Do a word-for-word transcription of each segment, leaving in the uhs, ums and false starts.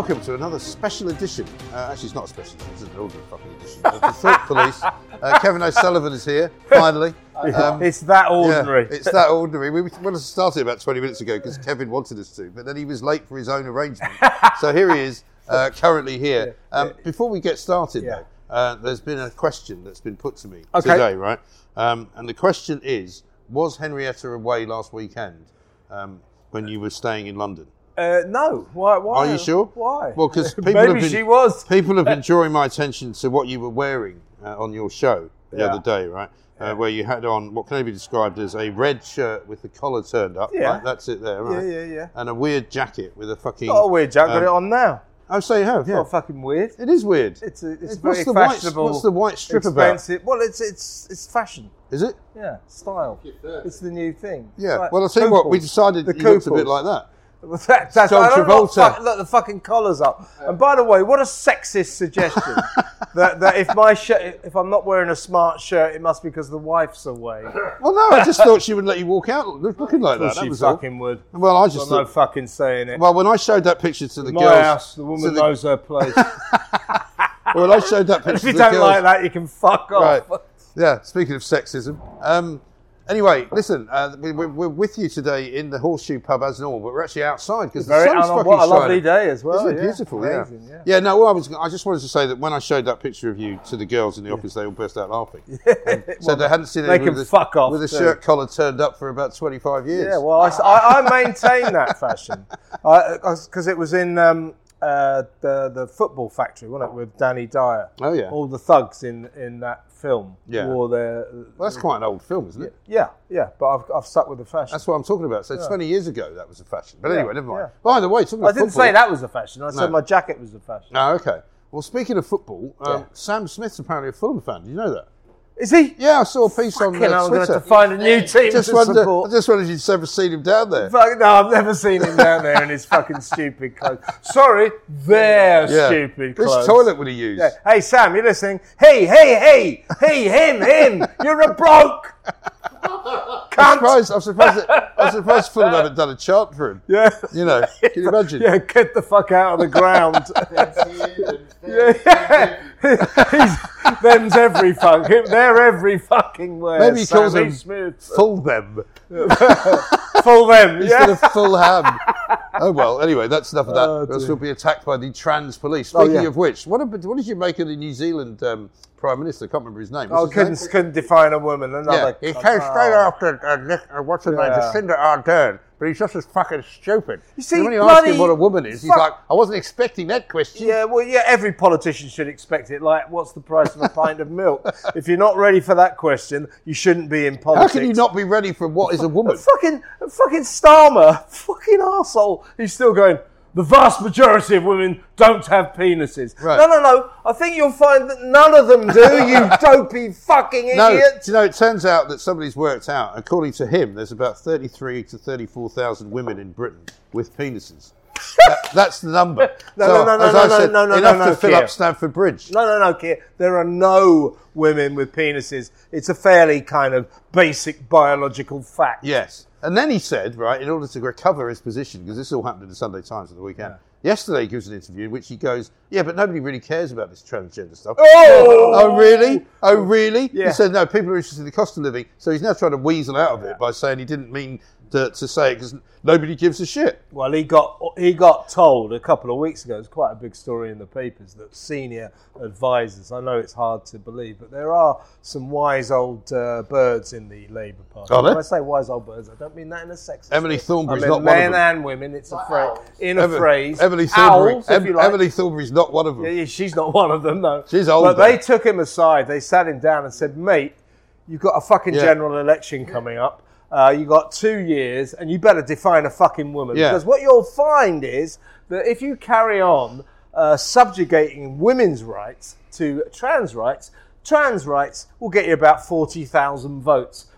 welcome to another special edition. Uh, actually, it's not a special edition, it's an ordinary fucking edition. Of the Thought Police. Uh, Kevin O'Sullivan is here, finally. Um, it's that ordinary. Yeah, it's that ordinary. We wanted to start it about twenty minutes ago because Kevin wanted us to, but then he was late for his own arrangement. So here he is, uh, currently here. Um, before we get started, yeah. though, uh, there's been a question that's been put to me okay. today, right? Um, and the question is, was Henrietta away last weekend um, when you were staying in London? Uh, no. Why? Why? Are you sure? Why? Well, because people maybe have been, she was. people have been drawing my attention to what you were wearing uh, on your show the yeah. other day, right? Uh, yeah. Where you had on what can only be described as a red shirt with the collar turned up. Yeah. Right? That's it there, right? Yeah, yeah, yeah. And a weird jacket with a fucking. Not a weird jacket. Um, got it on now. Oh, so you have, It's yeah. not fucking weird. It is weird. It's a, it's, it's very what's the fashionable. White, what's the white strip expensive. about? Well, it's it's it's fashion. Is it? Yeah, style. It's the new thing. Yeah. Like well, I'll tell you what. We decided the you looked a bit Couples. like that. That, that's, John I don't know what Travolta. fuck, look, the fucking collar's up. And by the way, what a sexist suggestion that, that if my shirt, if I'm not wearing a smart shirt, it must be because the wife's away. Well, no, I just thought she would let you walk out looking like that. Well, that she was fucking all. would. Well, I just I'm thought. no fucking saying it. Well, when I showed that picture to the My girls, house, the woman the, knows her place. Well, when I showed that picture If you to the don't girls, like that, you can fuck off. Right. Yeah, speaking of sexism. Um, anyway, listen, uh, we, we, we're with you today in the Horseshoe Pub as normal, but we're actually outside because the Very, sun's and fucking what a lovely shining. day as well. Isn't it yeah. beautiful? Amazing, yeah. yeah. Yeah, no, well, I, was, I just wanted to say that when I showed that picture of you to the girls in the office, they all burst out laughing. And so Well, they hadn't seen they it with, can a, fuck off with a too. shirt collar turned up for about twenty-five years. Yeah, well, I, I, I maintain that fashion because it was in um, uh, the the football factory, wasn't it, with Danny Dyer? Oh, yeah. All the thugs in, in that film Yeah. wore their. Well, that's quite an old film, isn't it? Yeah, yeah, but I've I've stuck with the fashion. That's what I'm talking about. So Yeah. twenty years ago, that was a fashion. But Yeah, anyway, never mind. yeah. By the way, talking I about didn't football, say that was a fashion. I No. said my jacket was a fashion. Oh, okay. Well, speaking of football, um, Yeah. Sam Smith's apparently a Fulham fan. Did you know that? Is he? Yeah, I saw a piece on Fucking uh, hell, I'm going to Twitter. have to find a new team just to wondered, support. I just wondered if you'd ever seen him down there. Fuck, no, I've never seen him down there in his fucking stupid clothes. Sorry, their Yeah. stupid Which clothes. toilet would he use? Yeah. Hey, Sam, you're listening? Hey, hey, hey, hey, him, him, you're a bloke. I'm Cunt. surprised. I'm surprised. That, I'm surprised Fulham haven't done a chant for him. Yeah. You know, can you imagine? Yeah, get the fuck out of the ground. yeah, yeah. He's, them's every fuck. They're every fucking where. Maybe he calls Sammy them Smith. full them Full them. instead Yeah. of full ham. Oh well. Anyway, that's enough of that. Oh, Else dear. we'll be attacked by the trans police. Oh, Speaking yeah. of which, what, ab- what did you make of the New Zealand um, Prime Minister? I can't remember his name. Oh, What's his name? couldn't, couldn't define a woman. Another. Yeah, he oh. came straight after uh, Nick, uh, what's her name, Yeah. Jacinda Ardern, but he's just as fucking stupid. You see, And when you ask bloody him what a woman is, he's fuck- like, I wasn't expecting that question. Yeah, well, yeah, every politician should expect it. Like, what's the price of a pint of milk? If you're not ready for that question, you shouldn't be in How politics. can you not be ready for what is a woman? Fucking, fucking Starmer, fucking arsehole. He's still going, the vast majority of women don't have penises. Right. No, no, no. I think you'll find that none of them do, you dopey fucking idiot. No, do you know, it turns out that somebody's worked out, according to him, there's about thirty-three to thirty-four thousand women in Britain with penises. that, that's the number. No, So, no, no, as no, I no, said, no, no, enough no, to no, fill Keir. up Stamford Bridge. No, no, no, Keir. There are no women with penises. It's a fairly kind of basic biological fact. Yes. And then he said, right, in order to recover his position, because this all happened in the Sunday Times at the weekend, yesterday he gives an interview in which he goes, yeah, but nobody really cares about this transgender stuff. Oh! Oh, really? Oh, really? Yeah. He said, no, people are interested in the cost of living. So he's now trying to weasel out of it by saying he didn't mean to, to say it because nobody gives a shit. Well, he got he got told a couple of weeks ago, it's quite a big story in the papers, that senior advisors, I know it's hard to believe, but there are some wise old uh, birds in the Labour Party. Are there? When I say wise old birds, I don't mean that in a sexist Emily way. Thornbury's I mean not one of men them. and women, it's a phrase, in a Em- phrase. Emily Thornbury. Owls, if Em- you like. Emily Thornbury's not one of them. Yeah, yeah, she's not one of them, no. She's old, But though. they took him aside. They sat him down and said, mate, you've got a fucking Yeah. general election coming up. Uh, you got two years and you better define a fucking woman. Yeah. Because what you'll find is that if you carry on uh, subjugating women's rights to trans rights, trans rights will get you about forty thousand votes.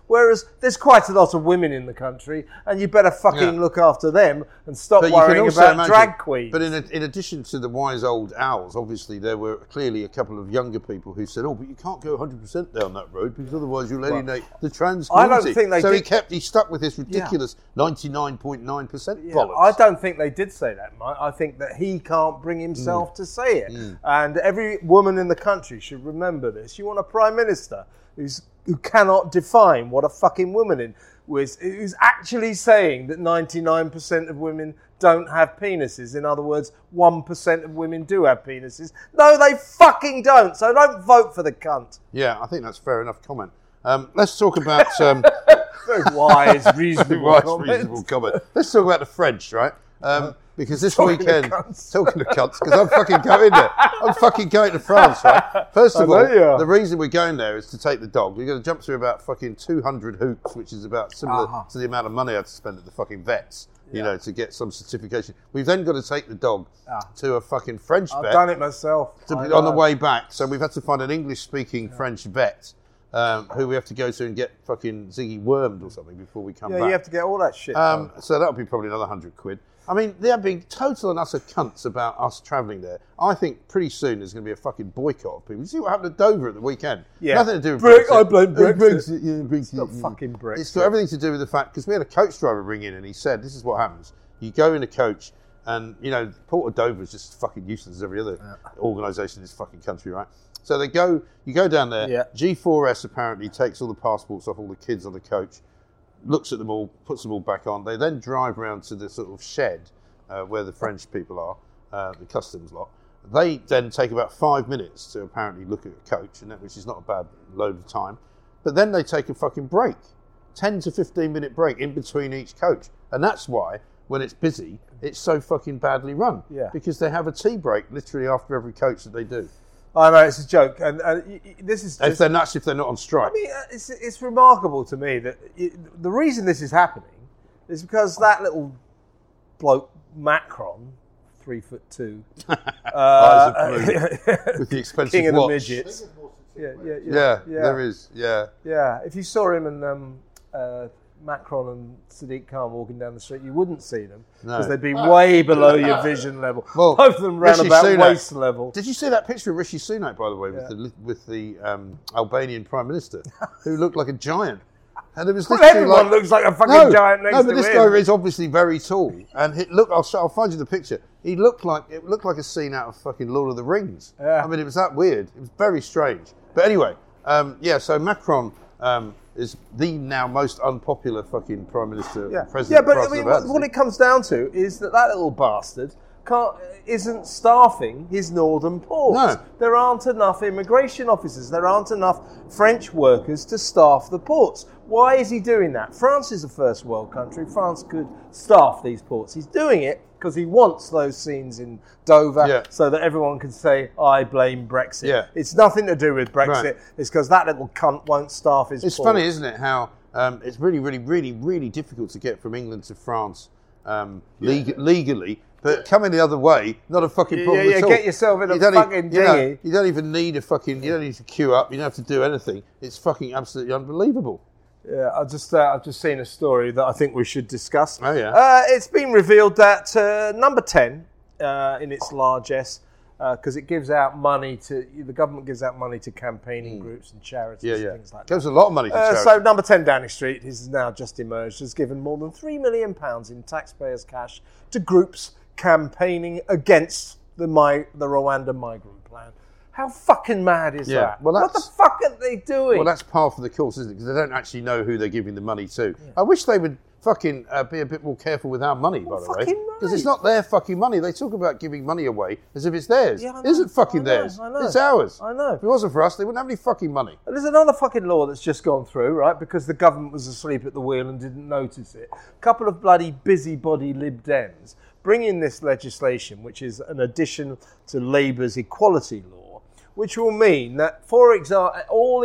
Whereas there's quite a lot of women in the country, and you better fucking Yeah. look after them and stop But you can worrying also about imagine- drag queens. But in, a, in addition to the wise old owls, obviously there were clearly a couple of younger people who said, "Oh, but you can't go one hundred percent down that road because otherwise you'll alienate the trans I community." don't think they so he did- kept, he stuck with this ridiculous ninety-nine point nine percent Yeah, bollocks. I don't think they did say that, Mike. I think that he can't bring himself Mm. to say it. And every woman in the country should remember this. You want a prime minister who's who cannot define what a fucking woman in was, who's actually saying that ninety-nine percent of women don't have penises. In other words, one percent of women do have penises. No, they fucking don't. So don't vote for the cunt. Yeah, I think that's fair enough comment. Um, let's talk about um, Very wise, reasonable wise, comment. reasonable comment. Let's talk about the French, right? Um, because this Talking to weekend, cunts. talking to cunts, because I'm fucking going there. I'm fucking going to France, right? First of I all, know you are. the reason we're going there is to take the dog. We're going to jump through about fucking two hundred hoops, which is about similar Uh-huh. to the amount of money I had to spend at the fucking vets, you Yeah. know, to get some certification. We've then got to take the dog Ah. to a fucking French I've vet done it myself. to I be on the know. way back. So we've had to find an English-speaking French vet um, who we have to go to and get fucking Ziggy wormed or something before we come Yeah, back. you have to get all that shit. Um, done. so that'll be probably another hundred quid. I mean, they're being total and utter cunts about us travelling there. I think pretty soon there's going to be a fucking boycott of people. You see what happened to Dover at the weekend? Yeah. Nothing to do with Bre- Brexit. I blame Uh, Brexit. yeah, Brexit. It's not yeah. fucking Brexit. It's got everything to do with the fact, because we had a coach driver ring in and he said, this is what happens. You go in a coach and, you know, Port of Dover is just fucking useless as every other organisation in this fucking country, right? So they go, you go down there, Yeah. G four S apparently takes all the passports off all the kids on the coach, looks at them all, puts them all back on. They then drive around to the sort of shed uh, where the French people are, uh, the customs lot. They then take about five minutes to apparently look at a coach, and that, which is not a bad load of time. But then they take a fucking break, ten to fifteen minute break in between each coach. And that's why, when it's busy, it's so fucking badly run. Yeah. Because they have a tea break literally after every coach that they do. I know, it's a joke. And, and y- y- this is If just... they're nuts, if they're not on strike. I mean, uh, it's, it's remarkable to me that y the reason this is happening is because that little bloke, Macron, three foot two, Eyes uh, of blue, with the expensive king of the watch. midgets. Yeah, yeah, yeah, Yeah, there is. Yeah. Yeah, if you saw him and um, uh, Macron and Sadiq Khan walking down the street, you wouldn't see them because No. they'd be way below your vision level. Well, Both of them round Rishi about Sunak- waist level. Did you see that picture of Rishi Sunak, by the way, with Yeah. the with the um, Albanian Prime Minister, who looked like a giant? And it was Well, literally everyone like, looks like a fucking no, giant next no, but to this him. guy is obviously very tall, and he, look, I'll, show, I'll find you the picture. He looked like it looked like a scene out of fucking Lord of the Rings. Yeah. I mean, it was that weird. It was very strange. But anyway, um, yeah. So Macron um, is the now most unpopular fucking prime minister, Yeah, president. yeah, but I France mean, have what, had, what it comes down to is that that little bastard can't, isn't staffing his northern ports. No. There aren't enough immigration officers. There aren't enough French workers to staff the ports. Why is he doing that? France is a first world country. France could staff these ports. He's doing it because he wants those scenes in Dover Yeah. so that everyone can say, I blame Brexit. Yeah. It's nothing to do with Brexit. Right. It's because that little cunt won't staff his It's ports. funny, isn't it, how um, it's really, really, really, really difficult to get from England to France um, leg- legally, but coming the other way, not a fucking problem Yeah, yeah, at all. get yourself in a You don't fucking e- you, know, dinghy. you don't even need a fucking, you don't need to queue up, you don't have to do anything. It's fucking absolutely unbelievable. Yeah, I've just uh, I've just seen a story that I think we should discuss. Oh, yeah. Uh, it's been revealed that uh, number ten uh, in its largesse, because it gives out money to the government gives out money to campaigning groups and charities Yeah, and yeah. things like that. Gives a lot of money to Uh, charity. so number ten Downing Street has now just emerged, has given more than three million pounds in taxpayers' cash to groups campaigning against the mi- the Rwanda migrant plan. How fucking mad is Yeah, that? well, what the that's- fuck are they doing? Well, that's par for the course, isn't it? Because they don't actually know who they're giving the money to. I wish they would fucking uh, be a bit more careful with our money, by the way. fucking Because it's right. not their fucking money. They talk about giving money away as if it's theirs. Yeah, I It know. isn't fucking I know, theirs. I know. It's ours. I know. If it wasn't for us, they wouldn't have any fucking money. And there's another fucking law that's just gone through, right? Because the government was asleep at the wheel and didn't notice it. A couple of bloody busybody Lib Dems bring in this legislation, which is an addition to Labour's equality law, which will mean that, for example, all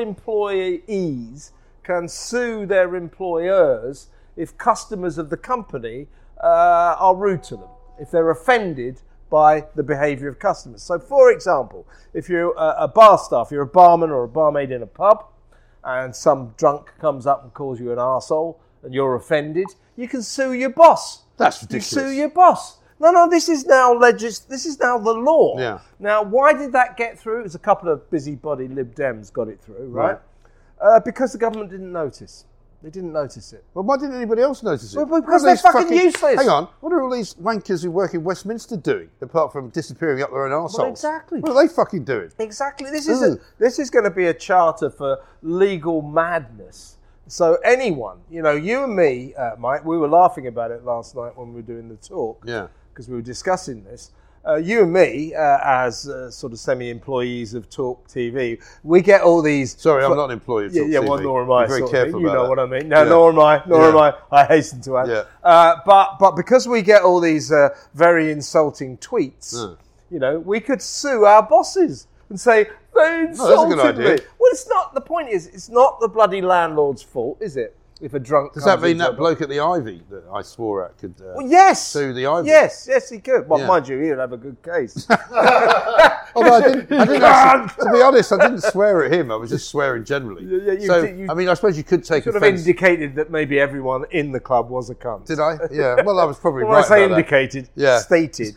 employees can sue their employers if customers of the company uh, are rude to them, if they're offended by the behaviour of customers. So, for example, if you're a, a bar staff, you're a barman or a barmaid in a pub, and some drunk comes up and calls you an arsehole and you're offended, you can sue your boss. That's ridiculous. You sue your boss. No, no, this is now legis- This is now the law. Yeah. Now, why did that get through? It was a couple of busybody Lib Dems got it through, right? Right. Uh, because the government didn't notice. They didn't notice it. Well, why didn't anybody else notice it? Well, because What are they're these fucking useless. Hang on, what are all these wankers who work in Westminster doing, apart from disappearing up their own arseholes? Well, exactly. What are they fucking doing? Exactly. This is Ooh. a, this is going to be a charter for legal madness. So anyone, you know, you and me, uh, Mike, we were laughing about it last night when we were doing the talk. Yeah. Because we were discussing this. Uh, you and me, uh, as uh, sort of semi-employees of Talk T V, we get all these... Sorry, I'm not an employee of Yeah, Talk yeah, T V. well, nor am I. Be very sort of careful thing. You about know that. what I mean. No, Yeah. nor am I. Nor Yeah. am I. I hasten to add. Yeah. Uh, but but because we get all these uh, very insulting tweets, Mm. you know, we could sue our bosses and say, they insulted good me. idea. Well, it's not. The point is, it's not the bloody landlord's fault, is it? If a drunk Does comes that mean into that a- bloke at the Ivy that I swore at could uh, Well, yes. sue the Ivy? Yes, yes, he could. Well, Yeah. mind you, he'd have a good case. Although I didn't, I didn't actually, to be honest, I didn't swear at him. I was just swearing generally. Yeah, yeah, you so, did- you- I mean, I suppose you could take Sort of offence. indicated that maybe everyone in the club was a cunt. Did I? Yeah. Well, I was probably When right I say about that. indicated, Yeah. stated.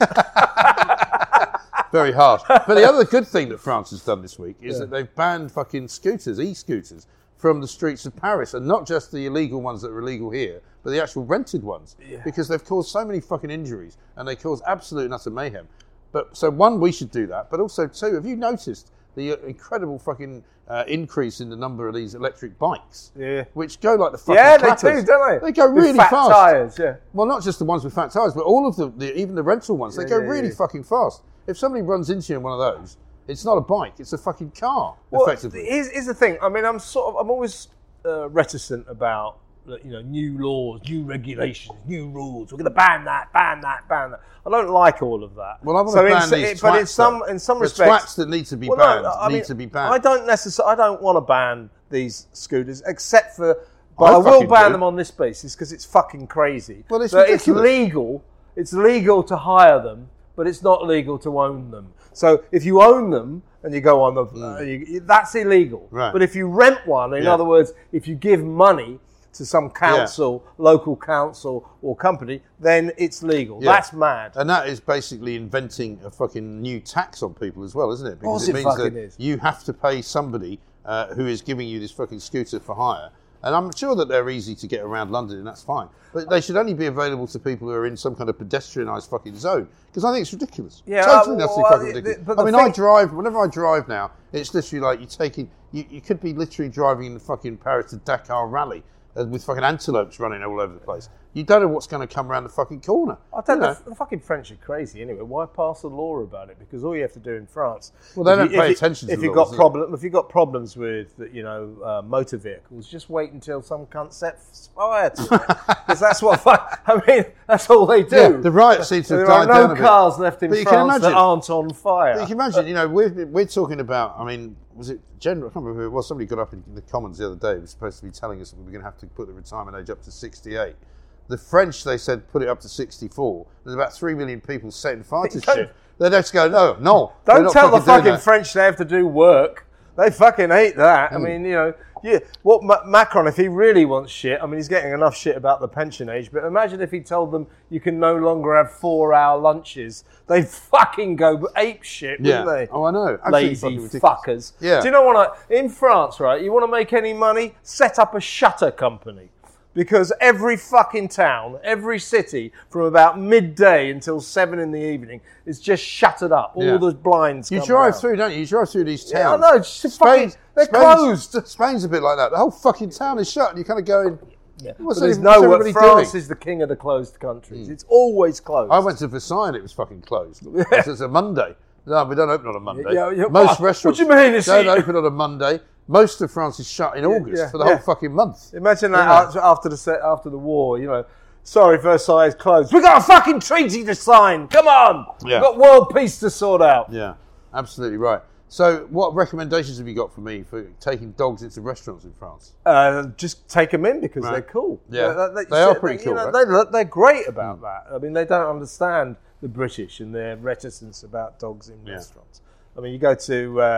Very harsh. But the other good thing that France has done this week is Yeah. that they've banned fucking scooters, e-scooters, from the streets of Paris, and not just the illegal ones that are illegal here, but the actual rented ones, Yeah. because they've caused so many fucking injuries and they cause absolute and utter mayhem. But so one, we should do that, but also two, have you noticed the uh, incredible fucking uh, increase in the number of these electric bikes, Yeah. which go like the fucking Yeah, they clappers? do, don't they? They go With really fat fast. tyres, yeah. Well, not just the ones with fat tyres, but all of the, the even the rental ones. They Yeah, go yeah, really yeah. fucking fast. If somebody runs into you in one of those, it's not a bike; it's a fucking car, Well, effectively. here's, here's the thing. I mean, I'm sort of, I'm always uh, reticent about, you know, new laws, new regulations, new rules. We're going to ban that, ban that, ban that. I don't like all of that. Well, I want So to in ban s- these it- But in twats, some, though. in some The respects, twats that need to be well, banned no, I need mean, to be banned. I don't necessarily, I don't want to ban these scooters, except for, but I I, will fucking ban do. them on this basis because it's fucking crazy. Well, it's But it's ridiculous. legal. It's legal to hire them, but it's not legal to own them. So if you own them and you go on the, uh, you, that's illegal. Right. But if you rent one, in Yeah. other words, if you give money to some council, local council or company, then it's legal. Yeah. That's mad. And that is basically inventing a fucking new tax on people as well, isn't it? Because course it it means fucking that is. you have to pay somebody uh, who is giving you this fucking scooter for hire. And I'm sure that they're easy to get around London, and that's fine. But they should only be available to people who are in some kind of pedestrianised fucking zone. Because I think it's ridiculous. Yeah, totally, uh, utterly well, fucking the- ridiculous. but I the mean, I thing- drive, whenever I drive now, it's literally like you're taking, you, you could be literally driving in the fucking Paris to Dakar rally uh, with fucking antelopes running all over the place. You don't know what's going to come around the fucking corner. I don't You know. know. The fucking French are crazy anyway. Why pass a law about it? Because all you have to do in France. Well, they if don't you- pay if you- attention to If the you've laws, got do they? problem, if you've got problems with, you know, uh, motor vehicles, just wait until some cunt sets fire to it. Because that's what. fu- I mean, that's all they do. Yeah, the riots seem to have there are died down no a bit. cars left in But you can France that imagine- aren't on fire. But you can imagine, you know, we're, we're talking about, I mean, was it General? I can't remember who it was. Somebody got up in the Commons the other day. It was supposed to be telling us that we we're going to have to put the retirement age up to sixty-eight. The French, they said, put it up to sixty-four. There's about three million people setting fire to Don't- shit. They just go, no, no. we're Don't not tell the fucking doing fucking that. French they have to do work. They fucking hate that. I mean, you know, yeah. What Ma- Macron, if he really wants shit, I mean, he's getting enough shit about the pension age. But imagine if he told them you can no longer have four-hour lunches. They'd fucking go ape shit, Yeah. wouldn't they? Oh, I know. Absolutely Lazy fucking ridiculous. fuckers. Yeah. Do you know what? I, in France, right? You want to make any money? Set up a shutter company. Because every fucking town, every city, from about midday until seven in the evening, is just shuttered up. All Yeah. the blinds. You come drive down. through, don't you? You drive through these Yeah, I towns. know. It's just fucking, they're Spain's- closed. Spain's a bit like that. The whole fucking town is shut, and you're kind of going, Yeah. what's, But there's everybody- no what's way. everybody France doing? is the king of the closed countries. It's always closed. I went to Versailles and it was fucking closed. It's a Monday. No, we don't open on a Monday. Yeah, yeah, Most what? restaurants What do you mean? It's- don't open on a Monday. Most of France is shut in August yeah, for the yeah. whole fucking month. Imagine that Yeah. after- after the set, after the war. You know, sorry, Versailles is closed. We got a fucking treaty to sign. Come on. Yeah. We've got world peace to sort out. Yeah, absolutely right. So, what recommendations have you got for me for taking dogs into restaurants in France? Uh, just take them in because Right. they're cool. Yeah. They are pretty you cool, know, right? they look- they're great about that. I mean, they don't understand the British and their reticence about dogs in Yeah. restaurants. I mean, you go to uh,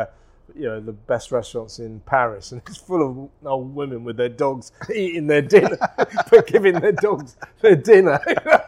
you know, the best restaurants in Paris, and it's full of old women with their dogs eating their dinner, but giving their dogs their dinner.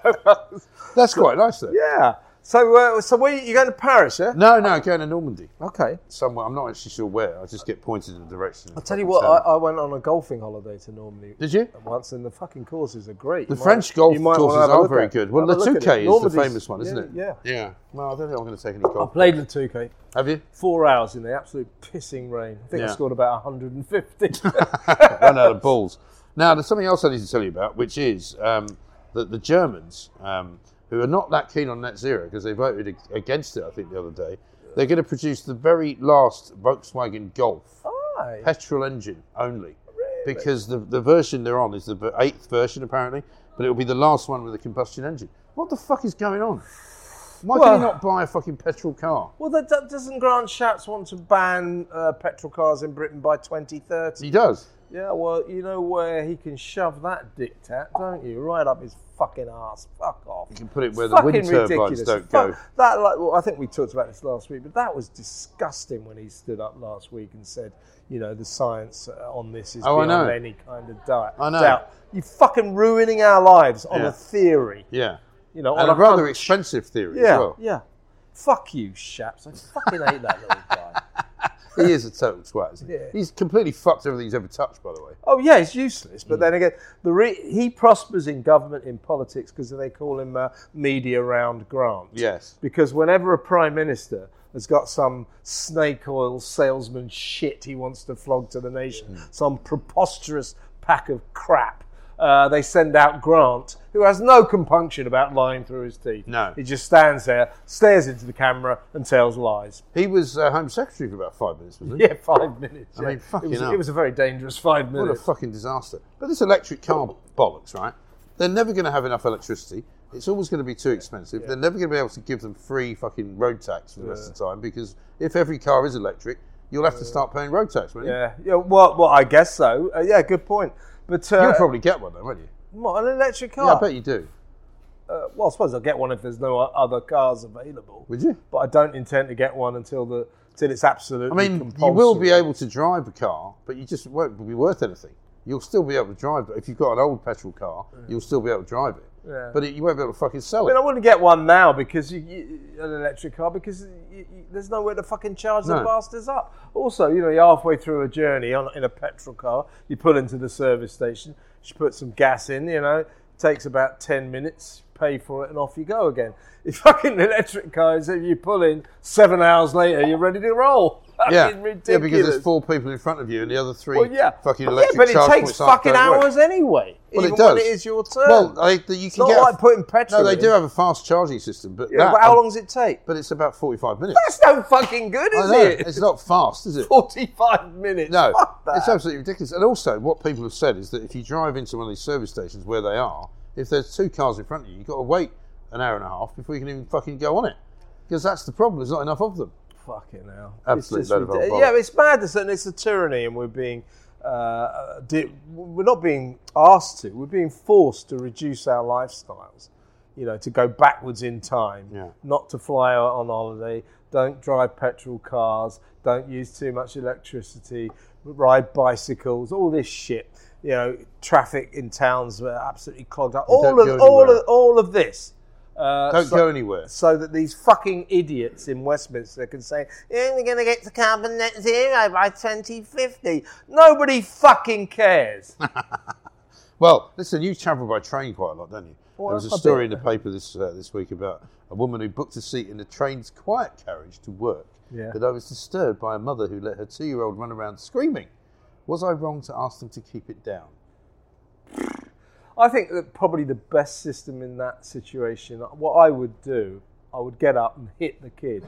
That's quite nice, though. Yeah. So, uh, so where you going to Paris? Yeah. No, no, going to Normandy. Okay. Somewhere. I'm not actually sure where. I just get pointed in the direction. I'll tell you what. I, I went on a golfing holiday to Normandy. Did you? Once, and the fucking courses are great. The You French might, golf you might courses wanna have a are look very at. good. Well, Have a Le look at Touquet it. is the Normandy's- famous one, isn't yeah, it? Yeah. Yeah. Well, I don't think I'm going to take any golf. I played Le Touquet. Have you? Four hours in the absolute pissing rain. I think I Yeah. scored about one hundred fifty. Run out of balls. Now, there's something else I need to tell you about, which is um, that the Germans, um, who are not that keen on net zero because they voted ag- against it, I think, the other day, they're going to produce the very last Volkswagen Golf, Aye. petrol engine only, Really? because the the version they're on is the v- eighth version apparently, but it will be the last one with a combustion engine. What the fuck is going on? Why Well- can you not buy a fucking petrol car? Well, that, that doesn't Grant Shapps want to ban uh, petrol cars in Britain by twenty thirty? He does. Yeah, well, you know where he can shove that diktat, don't you? Right up his fucking arse. Fuck off. You can put it where Fucking the wind turbines ridiculous. don't Fuck- go. That, like, well, I think we talked about this last week, but that was disgusting when he stood up last week and said, you know, the science uh, on this is Oh, I beyond know. any kind of doubt. I know. doubt. You're fucking ruining our lives on Yeah. a theory. Yeah. You know, And on a rather hunch. expensive theory Yeah, as well. yeah. Fuck you, Shapps. I fucking hate that little guy. He is a total twat, isn't he? Yeah. He's completely fucked everything he's ever touched, by the way. Oh yeah, he's useless. Mm. But then again, the re- he prospers in government, in politics, because they call him uh, media round Grant. Yes. Because whenever a prime minister has got some snake oil salesman shit he wants to flog to the nation, Mm. some preposterous pack of crap, uh, they send out Grant, who has no compunction about lying through his teeth. No. He just stands there, stares into the camera, and tells lies. He was uh, Home Secretary for about five minutes, wasn't he? Yeah, five minutes. I yeah. mean, fucking it was, hell. it was a very dangerous five What a minutes. fucking disaster. But this electric car bollocks, right? They're never going to have enough electricity. It's always going to be too expensive. They're never going to be able to give them free fucking road tax for the rest of the time because if every car is electric, you'll have to start paying road tax, won't you? Yeah, yeah. Well, well, I guess so. Uh, yeah, good point. But uh, You'll probably get one though, won't you? what, an electric car? Yeah, I bet you do. Uh, well, I suppose I'll get one if there's no o- other cars available. Would you? But I don't intend to get one until the till it's absolutely. I mean, compulsory. you will be able to drive a car, but you just won't be worth anything. You'll still be able to drive it. If you've got an old petrol car, you'll still be able to drive it. Yeah. But it, you won't be able to fucking sell I mean, I it. wouldn't get one now because you, you, an electric car because you, you, there's nowhere to fucking charge the No. bastards up. Also, you know, you're halfway through a journey on in a petrol car. You pull into the service station. You put some gas in. You know, takes about ten minutes. Pay for it and off you go again. If fucking electric cars, if you pull in seven hours later, you're ready to roll. Yeah. Fucking ridiculous. Yeah, because there's four people in front of you and the other three Well, yeah. fucking Yeah, electric but it charge takes points aren't- fucking don't work. hours anyway. Well, it even when does. it is your turn. Well, they, you it's can not get. like a, putting petrol no, they in. do have a fast charging system, but Yeah, that, but how long does it take? But it's about forty-five minutes. That's no fucking good, I is know, it? it's not fast, is it? forty-five minutes. No, Fuck that. it's absolutely ridiculous. And also, what people have said is that if you drive into one of these service stations where they are, if there's two cars in front of you, you've got to wait an hour and a half before you can even fucking go on it. Because that's the problem, there's not enough of them. Fucking hell. Absolute It's just load of ridiculous. old Yeah, bollocks. it's madness and it's a tyranny and we're being, uh, di- we're not being asked to, we're being forced to reduce our lifestyles. You know, to go backwards in time, Yeah. not to fly out on holiday, don't drive petrol cars, don't use too much electricity, ride bicycles, all this shit. You know, traffic in towns are absolutely clogged up. All don't of go all anywhere. of all of this. Uh, Don't so- go anywhere. so that these fucking idiots in Westminster can say, yeah, we're going to get to carbon net zero by twenty fifty. Nobody fucking cares. Well, listen, you travel by train quite a lot, don't you? Well, there was a a story in bit. the paper this uh, this week about a woman who booked a seat in the train's quiet carriage to work. Yeah. But I was disturbed by a mother who let her two-year-old run around screaming. Was I wrong to ask them to keep it down? I think that probably the best system in that situation, what I would do, I would get up and hit the kid.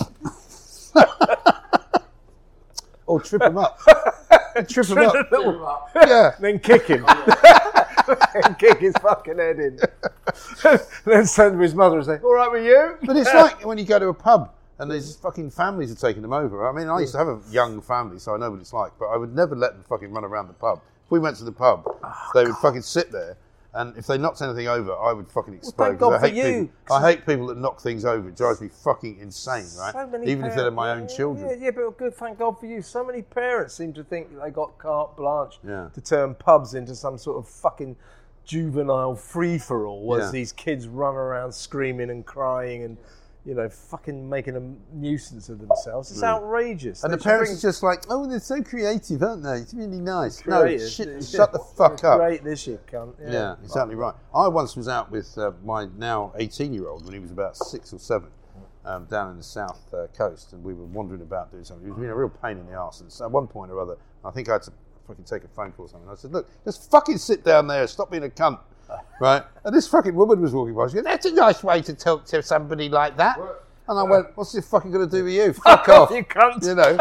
Or trip him up. trip him up. Yeah. Then kick him. And kick his fucking head in. Then send to his mother and say, all right with you? But it's like when you go to a pub and there's fucking families are taking them over. I mean, I used to have a young family, so I know what it's like, but I would never let them fucking run around the pub. If we went to the pub, Oh, they would fucking sit there And if they knocked anything over, I would fucking explode. Well, thank God I hate for you. People, I hate people that knock things over. It drives me fucking insane, right? So many Even if they're parents- my own yeah, children. Yeah, yeah, but good, thank God for you. So many parents seem to think they got carte blanche Yeah. to turn pubs into some sort of fucking juvenile free-for-all as Yeah. these kids run around screaming and crying and, you know, fucking making a nuisance of themselves. It's outrageous. And They the should parents bring- are just like, oh, they're so creative, aren't they? It's really nice. Creative. No, shit, Yeah. shut the fuck up. Great this you cunt. Yeah, Yeah, exactly right. I once was out with uh, my now eighteen-year-old when he was about six or seven, um, down in the south uh, coast, and we were wandering about doing something. He was being a real pain in the arse. And so at one point or other, I think I had to fucking take a phone call or something. I said, look, just fucking sit down there. Stop being a cunt. Right? And this fucking woman was walking by. She goes, that's a nice way to talk to somebody like that. And I went, what's this fucking going to do with you? Fuck off. You cunt. You know.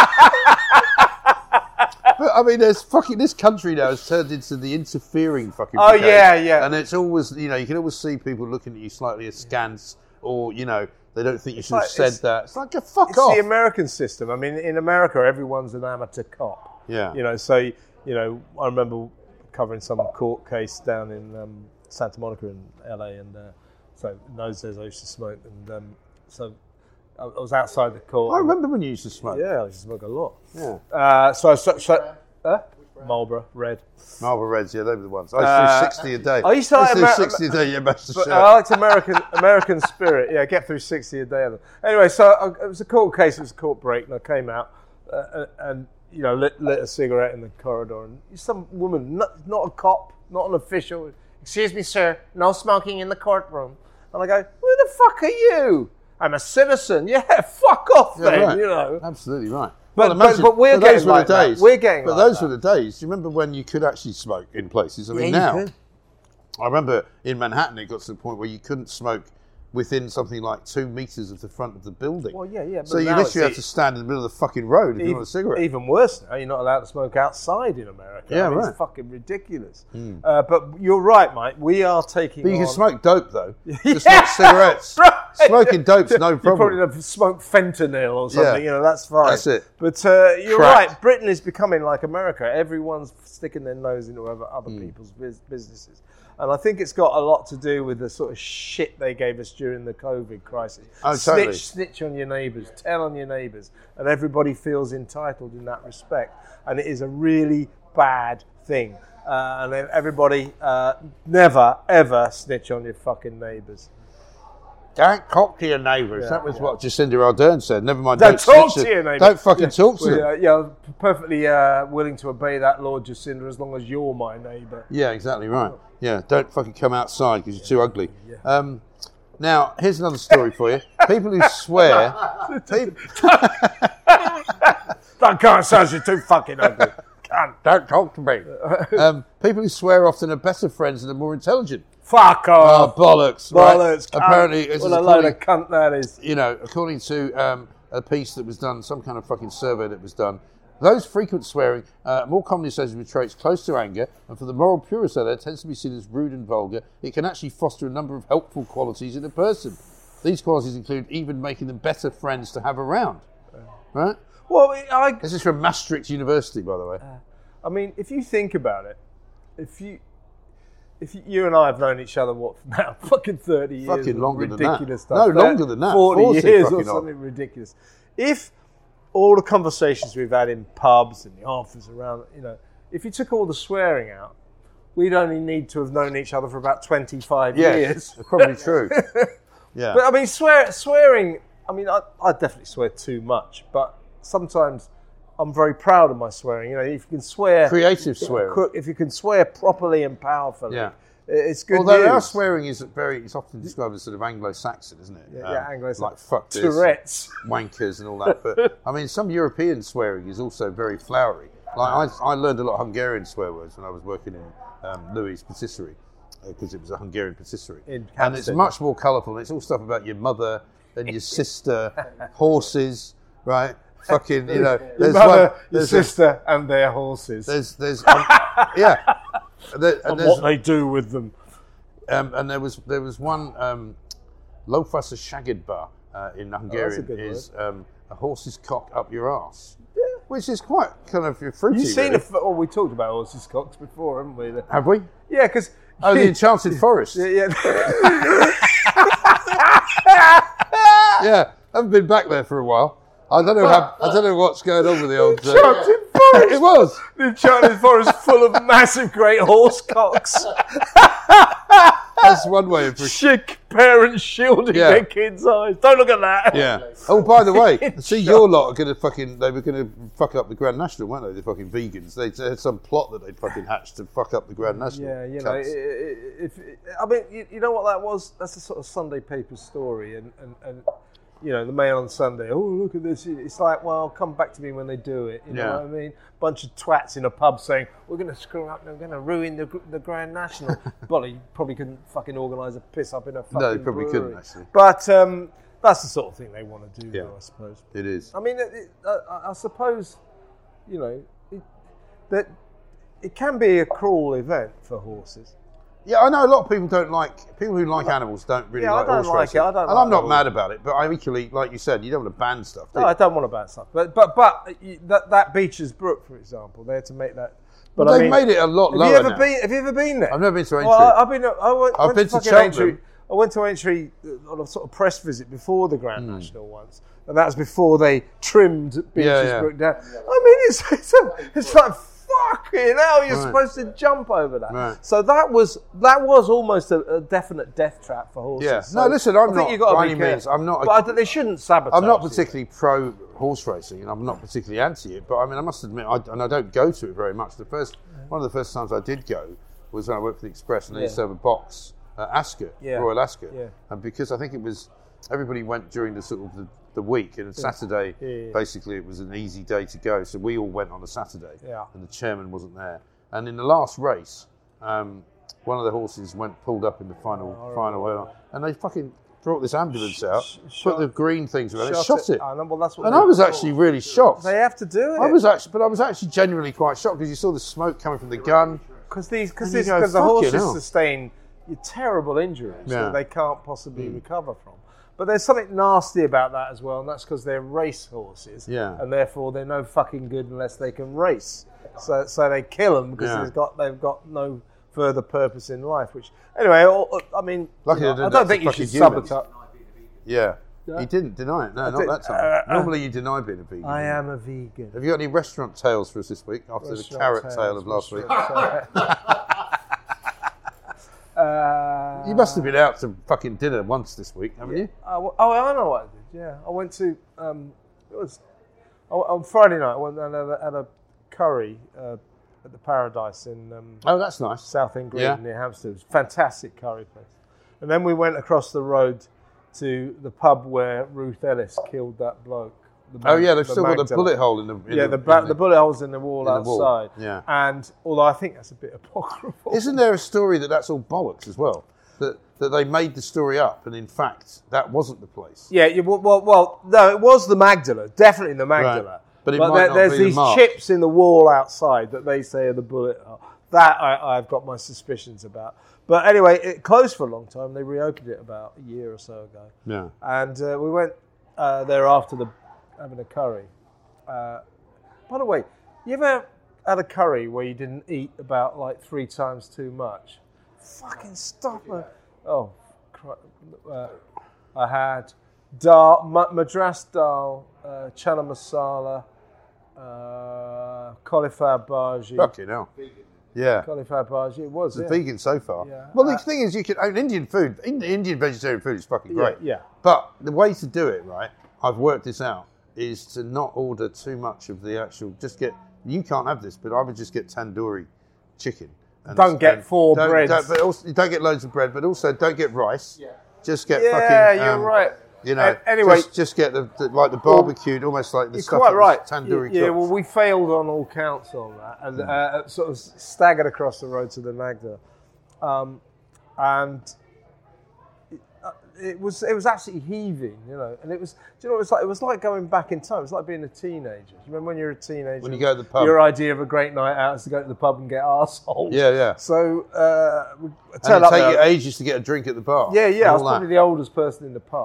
But I mean, there's fucking this country now has turned into the interfering fucking. Oh, brigade. yeah, yeah. And it's always, you know, you can always see people looking at you slightly askance, or you know, they don't think you should like- have said it's- that. It's like, fuck It's off. the American system. I mean, in America, everyone's an amateur cop. Yeah. You know, so, you know, I remember covering some court case down in um, Santa Monica in L A, and uh, so in those days I used to smoke, and um, so I I was outside the court. I remember when you used to smoke. Yeah, I used to smoke a lot. Yeah. Uh, so I so, so, uh, Marlboro Red. Marlboro Reds, yeah, they were the ones. I used to Uh, do sixty a day. I used to like do Amer- sixty a day, yeah, Master But Chef. I liked American American spirit. Yeah, get through sixty a day of them. Anyway, so I, it was a court case. It was a court break, and I came out uh, and you know lit, lit a cigarette in the corridor, and some woman, not, not a cop, not an official. Excuse me, sir, no smoking in the courtroom. And I go, who the fuck are you? I'm a citizen. Yeah, fuck off Yeah, then. right. You know. Absolutely right. But- Well, but- imagine- but we're but those getting were like the that. days. We're getting But like those that. were the days. Do you remember when you could actually smoke in places? I mean, Yeah, you now could. I remember in Manhattan it got to the point where you couldn't smoke within something like two meters of the front of the building. Well, yeah, yeah. But So you now literally have it's- to stand in the middle of the fucking road if you Even, want a cigarette. even worse now, you're not allowed to smoke outside in America. Yeah, I mean, right. It's fucking ridiculous. Uh, but you're right, Mike. We are taking. But you on... can smoke dope though, just Yeah, not cigarettes. right. Smoking dope's no You probably problem. have smoked fentanyl or something. Yeah. You know, that's fine. That's it. But uh, you're Crack. right. Britain is becoming like America. Everyone's sticking their nose into other, other Hmm. people's biz- businesses. And I think it's got a lot to do with the sort of shit they gave us during the COVID crisis. Oh, snitch, totally. snitch on your neighbours, tell on your neighbours, and everybody feels entitled in that respect. And it is a really bad thing. Uh, and then everybody uh, never ever snitch on your fucking neighbours. Don't talk to your neighbours. Yeah, that was yeah. what Jacinda Ardern said. Never mind. Don't, Don't, talk snitch to your neighbours. Don't fucking Yeah. talk to Well, them. yeah, yeah, I'm perfectly uh, willing to obey that law, Jacinda, as long as you're my neighbour. Yeah, exactly right. Yeah, don't fucking come outside because you're too ugly. Um, now, here's another story for you. People who swear. people, That can't sound you're too fucking ugly. Can't. don't talk to me. Um, people who swear often are better friends and are more intelligent. Fuck Oh, off. bollocks. right? Bollocks. cunt. Apparently, it's what a load according, of cunt that is. you know, according to um, a piece that was done, some kind of fucking survey that was done, those frequent swearing uh, more commonly associated with traits close to anger, and for the moral purist out there, tends to be seen as rude and vulgar. It can actually foster a number of helpful qualities in a person. These qualities include even making them better friends to have around. Right? Well, I, This is from Maastricht University, by the way. I mean, if you think about it, if you, if you, you and I have known each other, what now, fucking thirty years, Fucking longer than that. ridiculous stuff. No, Thir- longer than that. forty, forty years or fucking something ridiculous. If all the conversations we've had in pubs and the office around, you know, if you took all the swearing out, we'd only need to have known each other for about twenty-five Yes, years. that's probably true. Yeah. But I mean, swear, swearing. I mean, I, I definitely swear too much, but sometimes I'm very proud of my swearing. You know, if you can swear, Creative swearing. if you can swear properly and powerfully, Yeah. it's good Although news. our swearing is very, it's often described as sort of Anglo-Saxon, isn't it? Yeah, yeah, Anglo-Saxon. Like fuck this, Tourette's. wankers and all that. But I mean, some European swearing is also very flowery. Like I, I learned a lot of Hungarian swear words when I was working in um, Louis' patisserie, because it was a Hungarian patisserie. In and it's Hampstead. much more colourful. It's all stuff about your mother and your sister, horses, right? Fucking, you know. Your There's mother, one, your there's a- sister, and their horses, there's, there's, um, yeah. There, and there's- what they do with them. um, and there was there was one um, Lofasa Shagedba uh, in Hungarian good is um, a horse's cock up your arse, which is quite kind of fruity. You've seen really. a. f- Oh, we talked about horses' cocks before, haven't we? Have we? Yeah, because Oh, the Enchanted Forest. Yeah, yeah. Yeah, I haven't been back there for a while. I don't know how, I don't know what's going on with the old... Uh, Enchanted Forest. It was. The Enchanted Forest full of massive great horse cocks. That's one way of... Chic parents shielding Yeah. their kids' eyes. Don't look at that. Yeah. Oh, by the way, see, your lot are going to fucking... They were going to fuck up the Grand National, weren't they? The fucking vegans. They, they had some plot that they'd fucking hatched to fuck up the Grand National. Yeah, you know, Cunts. if, if I mean, you, you know what that was? That's a sort of Sunday paper story, and, and, and you know, the Mail on Sunday. Oh, look at this! It's like, well, come back to me when they do it. You know Yeah. what I mean? Bunch of twats in a pub saying we're going to screw up, and we're going to ruin the the Grand National. Well, he probably couldn't fucking organise a piss up in a fucking No, they probably brewery. couldn't, actually. But um, that's the sort of thing they want to do, Yeah. though, I suppose. It is. I mean, it, it, I, I suppose, you know, it, that it can be a cruel event for horses. Yeah, I know a lot of people don't like... People who like animals don't really Yeah, I like don't horse like racing. it, I don't and like I'm not it. mad about it, but I equally, like you said, you don't want to ban stuff, do No, you? I don't want to ban stuff, but but but you- that that Beecher's Brook, for example, they had to make that. But But I they've mean, made it a lot have lower you ever now. been? Have you ever been there? I've never been to Aintree. Well, I, I've been. I went, I've went been to fucking Cheltenham. Aintree. I went to Aintree on a sort of press visit before the Grand Hmm. National once, and that was before they trimmed Beecher's Yeah, yeah. Brook down. I mean, it's it's, a, it's like fucking hell. You're Right. supposed to jump over that. Right. So that was that was almost a, a definite death trap for horses. Yeah. So No, listen, I I'm think not, you've got to by be any means, careful. I'm not a- But I think they shouldn't sabotage. I'm not it. particularly pro horse racing, and I'm not particularly anti it. But I mean, I must admit, I, and I don't go to it very much. The first, one of the first times I did go was when I worked for the Express, and they Yeah. used to have a box at Ascot, Yeah. Royal Ascot, Yeah. and because I think it was everybody went during the sort of the, the week, and Saturday Yeah, yeah. basically it was an easy day to go, so we all went on a Saturday, Yeah. and the chairman wasn't there. And in the last race, um, one of the horses went pulled up in the final Oh, final, right. and they fucking brought this ambulance out, sh- put shot- the green things around it, shot it. I know, well, that's what And they- I was actually really shocked. They have to do it. I was actually, but I was actually genuinely quite shocked because you saw the smoke coming from the gun. because these because And you go, because the "Fucking horses hell." sustain terrible injuries Yeah. that they can't possibly recover from. But there's something nasty about that as well, and that's because they're race horses, Yeah. and therefore they're no fucking good unless they can race. So so they kill them because Yeah. they've got they've got no further purpose in life. Which anyway, all- I mean, Lucky you know, they I didn't don't have think to you fucking should humans. sabotage. Yeah. Yeah. He didn't deny it. No, not did- that time. uh, Normally you deny being a vegan. I am a vegan. Have you got any restaurant tales for us this week after Restaurant the carrot tales, tale of last week? restaurant tales. uh, You must have been out to fucking dinner once this week, haven't you? I w- oh, I know what I did. Yeah, I went to. Um, it was oh, on Friday night. I went and had a, had a curry uh, at the Paradise in um, Oh, that's nice. Southend Green Yeah. near Hampstead. It was a fantastic curry place. And then we went across the road to the pub where Ruth Ellis killed that bloke. the Oh Mag- yeah, they've the still got the Magdalene. bullet hole in the. In Yeah, the, the, ba- in the bullet holes in the wall in the wall, outside. yeah. And although I think that's a bit apocryphal. Isn't there a story that that's all bollocks as well? That that they made the story up, and in fact that wasn't the place. Yeah, yeah, well, well, well, no, it was the Magdala, definitely the Magdala. Right. But it might there- not there's be the these mark. chips in the wall outside that they say are the bullet hole. That I, I've got my suspicions about. But anyway, it closed for a long time. They reopened it about a year or so ago. Yeah. And uh, we went uh, there after the having a curry. Uh, by the way, you ever had a curry where you didn't eat about like three times too much? Fucking stop it. Oh, cri- uh, I had dal, ma- madras dal, uh, chana masala, uh, cauliflower bhaji. Fucking hell. Yeah. Cauliflower bhaji, it was, It's yeah. vegan so far. Yeah. Well, the Uh, thing is, you can. I mean, Indian food, Ind- Indian vegetarian food is fucking Yeah, great. yeah. But the way to do it, right? I've worked this out. Is to not order too much of the actual. Just get. You can't have this, but I would just get tandoori chicken. And, Don't get and four don't, breads. Don't, but also, you don't get loads of bread, but also don't get rice. Yeah. Just get Yeah, fucking. you're um, right. You know. A- anyway- just, just get the, the like the barbecued, almost like the You're stuff quite that right. was tandoori Yeah, yeah, cooked. well, we failed on all counts on that, and uh, sort of staggered across the road to the Magda, um, and it, uh, it was it was absolutely heaving, you know. And it was, do you know, what it was like it was like going back in time. It was like being a teenager. Do you remember when you're a teenager? When you go to the pub. Your idea of a great night out is to go to the pub and get arseholed. Yeah, yeah. So uh, we And turned it up take there. you ages to get a drink at the bar. Yeah, yeah. I and was all that. probably the oldest person in the pub.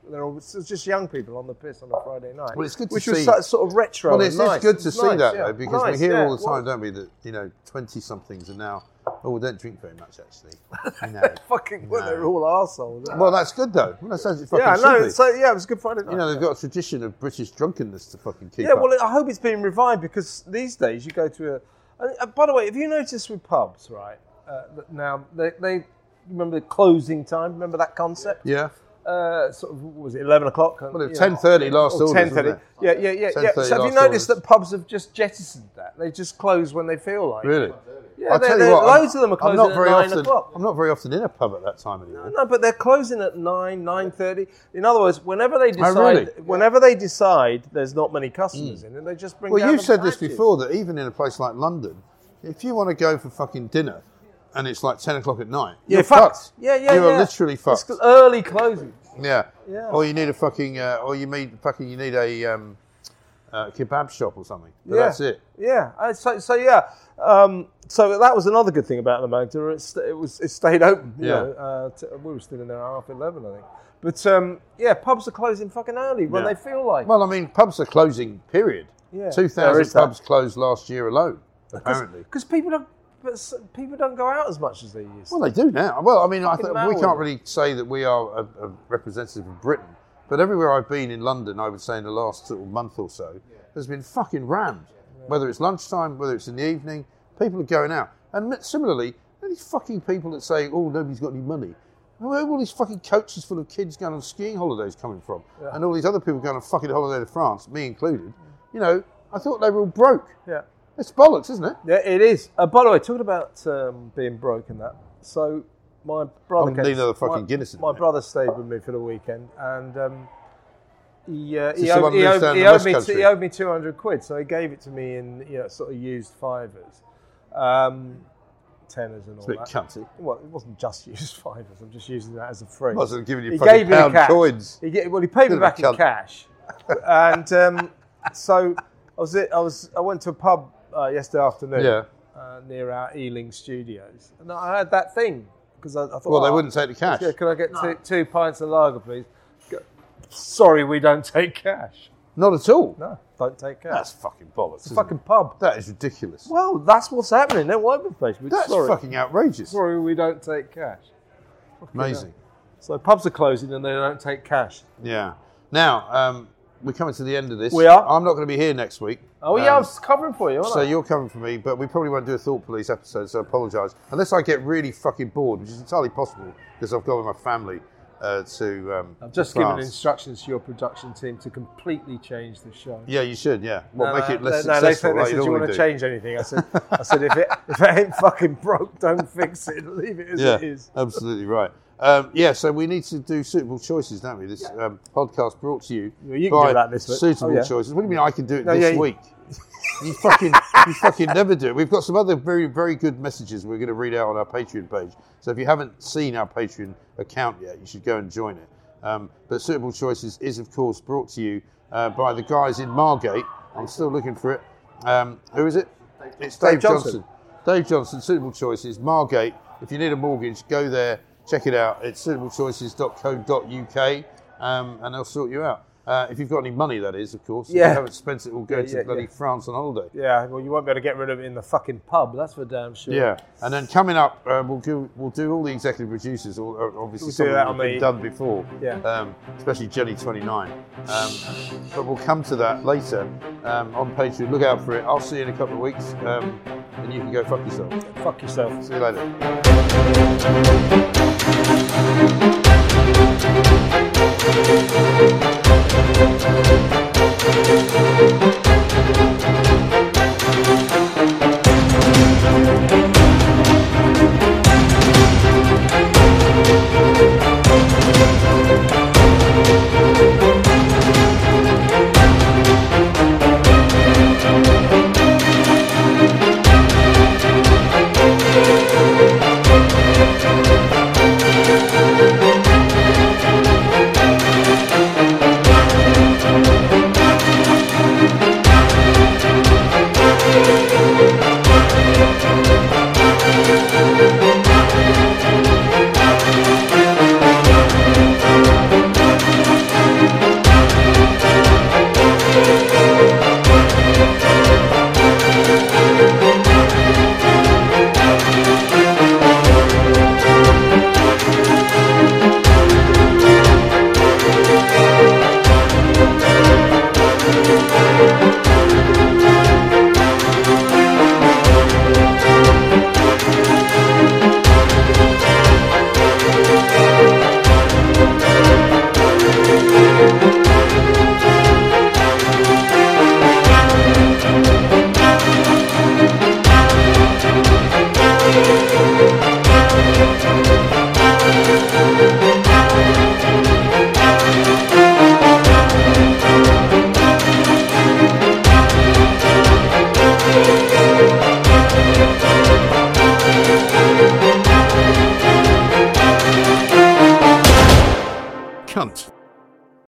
They're all it's just young people on the piss on a Friday night. Well, it's good to which see. was so- sort of retro. Well, and it's, nice. it's good to It's see nice, that yeah. though, because Nice, we hear yeah, all the it time, was. don't we, that you know, twenty-somethings are now, oh, we don't drink very much actually. You know. Fucking, well, No. they're all arseholes. Well, that's good though. Well, that's as it fucking Yeah, should no. be. So yeah, it was a good Friday night. You know, they've got a tradition of British drunkenness to fucking keep Yeah, up. well, I hope it's been revived because these days you go to a. Uh, uh, by the way, have you noticed with pubs, right? Uh, that now they, they remember the closing time. Remember that concept? yeah. Uh, sort of what was it eleven o'clock? Well, it was ten thirty last orders, ten thirty. wasn't it? Yeah, yeah, yeah, yeah. ten thirty So have you last noticed orders. that pubs have just jettisoned that? They just close when they feel like. Really? Yeah, I'll they- tell they- you what. loads I'm, of them are I'm closing not at very nine often. o'clock. I'm not very often in a pub at that time anymore. No, but they're closing at nine, nine thirty. In other words, whenever they decide, Oh, really? whenever they decide, there's not many customers in, and they just bring. Well, down you've the said this prices. before that even in a place like London, if you want to go for fucking dinner and it's like ten o'clock at night, Yeah, you're fucked. fucked. Yeah, yeah, You are yeah. literally fucked. It's early closing. Yeah. Yeah. Or you need a fucking, uh, or you need fucking, you need a um, uh, kebab shop or something. But Yeah. that's it. Yeah. Uh, So, so yeah. Um, so that was another good thing about the Magda. It, st- it was it stayed open. You Yeah. know, uh, t- we were still in there at half eleven, I think. But um, yeah, pubs are closing fucking early when Yeah. they feel like. Well, I mean, pubs are closing. Period. Yeah. Two There thousand is that. pubs closed last year alone. Apparently. Because people don't, but s- people don't go out as much as they used to. Well, they do now. Well, I mean, I Fucking th- mad we with can't it. really say that we are a, a representative of Britain, but everywhere I've been in London, I would say in the last sort of month or so, there's been fucking rammed. Whether it's lunchtime, whether it's in the evening, people are going out. And mi- similarly, these fucking people that say, "Oh, nobody's got any money." Where are all these fucking coaches full of kids going on skiing holidays coming from? Yeah. And all these other people going on fucking holiday to France, me included. You know, I thought they were all broke. Yeah. It's bollocks, isn't it? Yeah, it is. Uh, by the way, talking about um, being broke and that, so my brother I'm came- neither the fucking my, Guinness in my there. brother stayed with me for the weekend, and um, he, uh, Is he, this the owed, one he, who lives owed, down he, the owed West me Country? he owed me two hundred quid, so he gave it to me in you know sort of used fivers, um, tenors and all It's a bit that. cunty. Well, it wasn't just used fivers. I'm just using that as a phrase. I wasn't giving you He fucking gave me the pound cash. coins. He get, well, he paid me Bit of a back in cunt. cash, and um, so I was I was I went to a pub uh, yesterday afternoon. Yeah. Uh, near our Ealing studios, and I had that thing because I, I thought, Well, they oh, wouldn't take the cash. yeah, could I get two, two pints of lager, please? Go, Sorry, we don't take cash. Not at all. No, don't take cash. That's fucking bollocks. it's a isn't fucking it? pub. That is ridiculous. Well, that's what's happening. Don't wipe your face. That's sorry, fucking outrageous. sorry, we don't take cash. Amazing. So pubs are closing and they don't take cash. Yeah. Now, um, we're coming to the end of this. We are? I'm not going to be here next week. Oh yeah, I Um, was covering for you. Aren't So I? you're coming for me, but we probably won't do a Thought Police episode, so I apologise. Unless I get really fucking bored, which is entirely possible, because I've gone with my family uh, to um, I've just to given France. instructions to your production team to completely change the show. Yeah, you should, yeah. Well, No, make it no, less no, they successful, said, they like said, you do you want normally to do. change anything? I said, I said, if it if it ain't fucking broke, don't fix it. Leave it as Yeah, it is. absolutely right. Um, yeah, so we need to do suitable choices, don't we? This um, podcast brought to you Well, you can by do that this week. suitable Oh, yeah. choices. What do you mean I can do it No, this yeah, you- week? You fucking, you fucking never do it. We've got some other very, very good messages we're going to read out on our Patreon page. So if you haven't seen our Patreon account yet, you should go and join it. Um, but Suitable Choices is, of course, brought to you uh, by the guys in Margate. I'm still looking for it. Um, who is it? It's Dave, Dave Johnson. Johnson. Dave Johnson, Suitable Choices, Margate. If you need a mortgage, go there, check it out. It's suitable choices dot co dot uk, um, and they'll sort you out. Uh, if you've got any money, that is, of course. If Yeah. you haven't spent it all going Yeah, to yeah, bloody yeah. France on holiday. Yeah, well, you won't be able to get rid of it in the fucking pub. That's for damn sure. Yeah, and then coming up, uh, we'll do we'll do all the executive producers. All, uh, obviously, We'll some do of that them on have been the- done before. Yeah. Um, especially Jenny twenty-nine. Um, but we'll come to that later um, on Patreon. Look out for it. I'll see you in a couple of weeks, um, and you can go fuck yourself. Fuck yourself. See you later. Thank you.